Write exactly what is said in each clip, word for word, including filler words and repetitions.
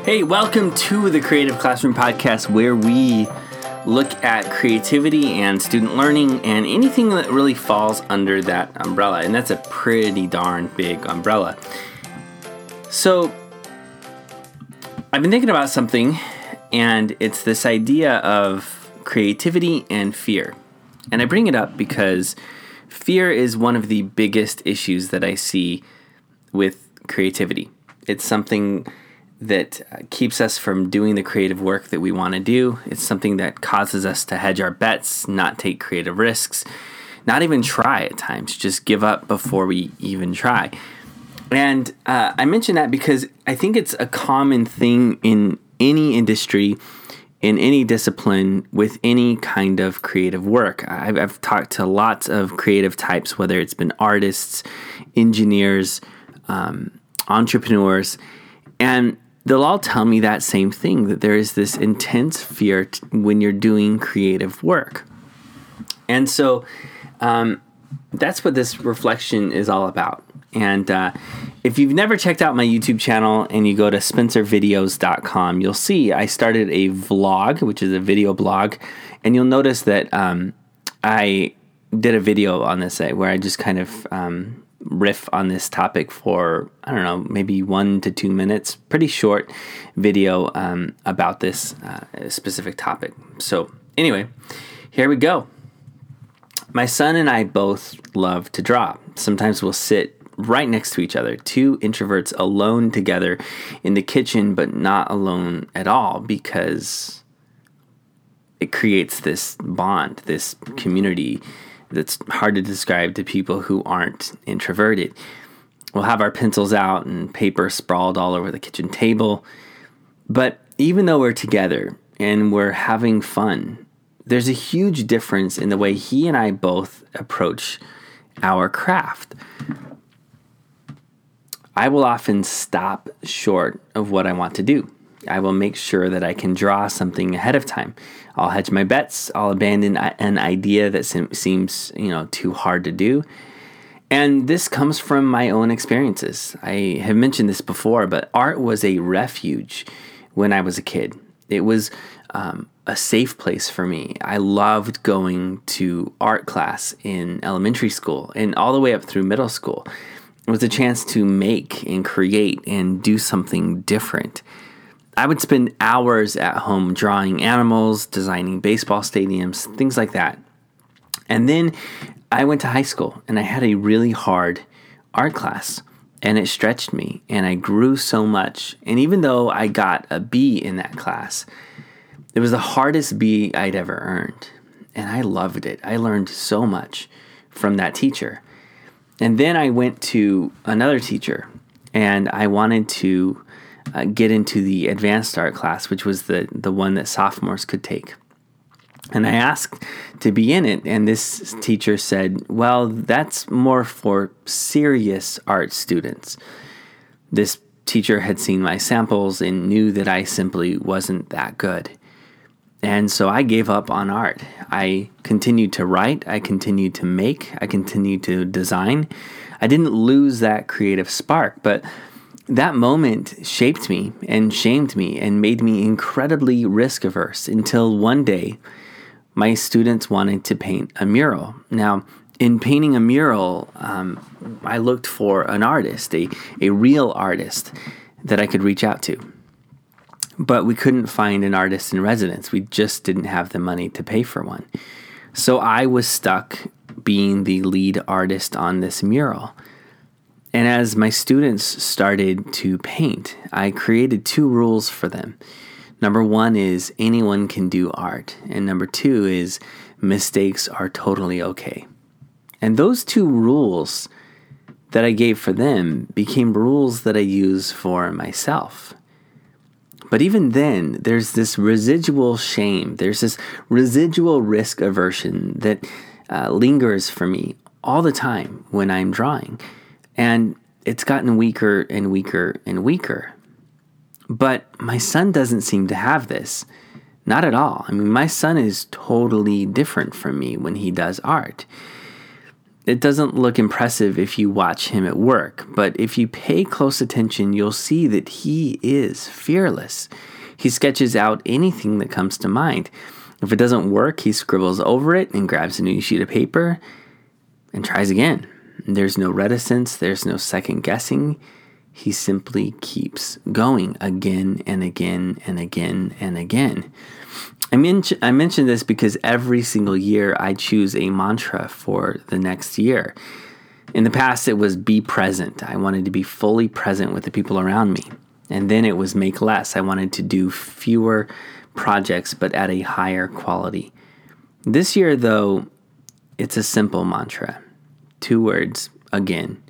Hey, welcome to the Creative Classroom Podcast, where we look at creativity and student learning and anything that really falls under that umbrella. And that's a pretty darn big umbrella. So I've been thinking about something, and it's this idea of creativity and fear. And I bring it up because fear is one of the biggest issues that I see with creativity. It's something that keeps us from doing the creative work that we want to do. It's something that causes us to hedge our bets, not take creative risks, not even try at times, just give up before we even try. And uh, I mention that because I think it's a common thing in any industry, in any discipline, with any kind of creative work. I've, I've talked to lots of creative types, whether it's been artists, engineers, um, entrepreneurs, and they'll all tell me that same thing, that there is this intense fear t- when you're doing creative work. And so um, that's what this reflection is all about. And uh, if you've never checked out my YouTube channel and you go to spencer videos dot com, you'll see I started a vlog, which is a video blog. And you'll notice that um, I did a video on this uh, where I just kind of um, riff on this topic for, I don't know, maybe one to two minutes, pretty short video um, about this uh, specific topic. So anyway, here we go. My son and I both love to draw. Sometimes we'll sit right next to each other, two introverts alone together in the kitchen, but not alone at all, because it creates this bond, this community that's hard to describe to people who aren't introverted. We'll have our pencils out and paper sprawled all over the kitchen table. But even though we're together and we're having fun, there's a huge difference in the way he and I both approach our craft. I will often stop short of what I want to do. I will make sure that I can draw something ahead of time. I'll hedge my bets. I'll abandon an idea that seems, you know, too hard to do. And this comes from my own experiences. I have mentioned this before, but art was a refuge when I was a kid. It was um, a safe place for me. I loved going to art class in elementary school and all the way up through middle school. It was a chance to make and create and do something different. I would spend hours at home drawing animals, designing baseball stadiums, things like that. And then I went to high school and I had a really hard art class, and it stretched me and I grew so much. And even though I got a B in that class, it was the hardest B I'd ever earned. And I loved it. I learned so much from that teacher. And then I went to another teacher and I wanted to Uh, get into the advanced art class, which was the, the one that sophomores could take. And I asked to be in it, and this teacher said, well, that's more for serious art students. This teacher had seen my samples and knew that I simply wasn't that good. And so I gave up on art. I continued to write, I continued to make, I continued to design. I didn't lose that creative spark, but that moment shaped me and shamed me and made me incredibly risk averse until one day my students wanted to paint a mural. Now, in painting a mural, um, I looked for an artist, a, a real artist that I could reach out to. But we couldn't find an artist in residence. We just didn't have the money to pay for one. So I was stuck being the lead artist on this mural. And as my students started to paint, I created two rules for them. Number one is anyone can do art. And number two is mistakes are totally okay. And those two rules that I gave for them became rules that I use for myself. But even then, there's this residual shame. There's this residual risk aversion that uh, lingers for me all the time when I'm drawing. And it's gotten weaker and weaker and weaker. But my son doesn't seem to have this. Not at all. I mean, my son is totally different from me when he does art. It doesn't look impressive if you watch him at work, but if you pay close attention, you'll see that he is fearless. He sketches out anything that comes to mind. If it doesn't work, he scribbles over it and grabs a new sheet of paper and tries again. There's no reticence, there's no second guessing. He simply keeps going again and again and again and again. I, men- I mention this because every single year I choose a mantra for the next year. In the past, it was be present. I wanted to be fully present with the people around me. And then it was make less. I wanted to do fewer projects, but at a higher quality. This year, though, it's a simple mantra. Two words, again,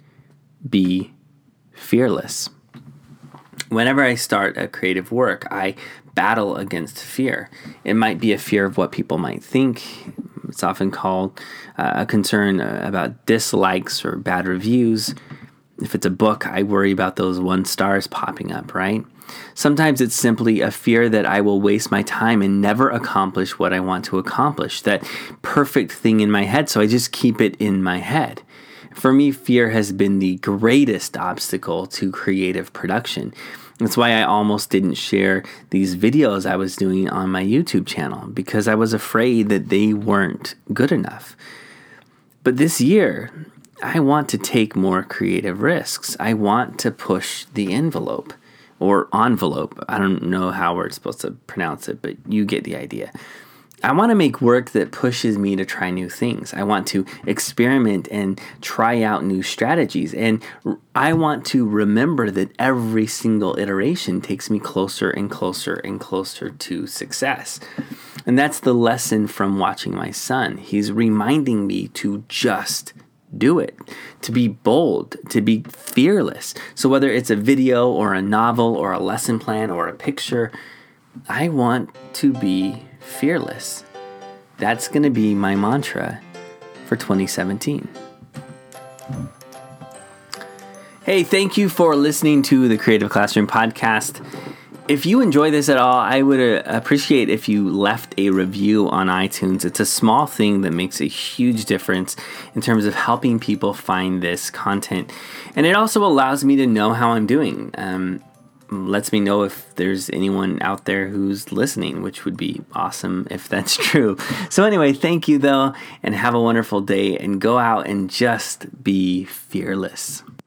be fearless. Whenever I start a creative work, I battle against fear. It might be a fear of what people might think. It's often called uh, a concern uh, about dislikes or bad reviews. If it's a book, I worry about those one stars popping up, right? Sometimes it's simply a fear that I will waste my time and never accomplish what I want to accomplish, that perfect thing in my head, so I just keep it in my head. For me, fear has been the greatest obstacle to creative production. That's why I almost didn't share these videos I was doing on my YouTube channel, because I was afraid that they weren't good enough. But this year, I want to take more creative risks. I want to push the envelope, or envelope. I don't know how we're supposed to pronounce it, but you get the idea. I want to make work that pushes me to try new things. I want to experiment and try out new strategies. And I want to remember that every single iteration takes me closer and closer and closer to success. And that's the lesson from watching my son. He's reminding me to just do it, to be bold, to be fearless. So whether it's a video or a novel or a lesson plan or a picture, I want to be fearless. That's going to be my mantra for twenty seventeen. Hey, thank you for listening to the Creative Classroom Podcast. If you enjoy this at all, I would uh, appreciate if you left a review on iTunes. It's a small thing that makes a huge difference in terms of helping people find this content. And it also allows me to know how I'm doing. Um, lets me know if there's anyone out there who's listening, which would be awesome if that's true. So anyway, thank you though, and have a wonderful day, and go out and just be fearless.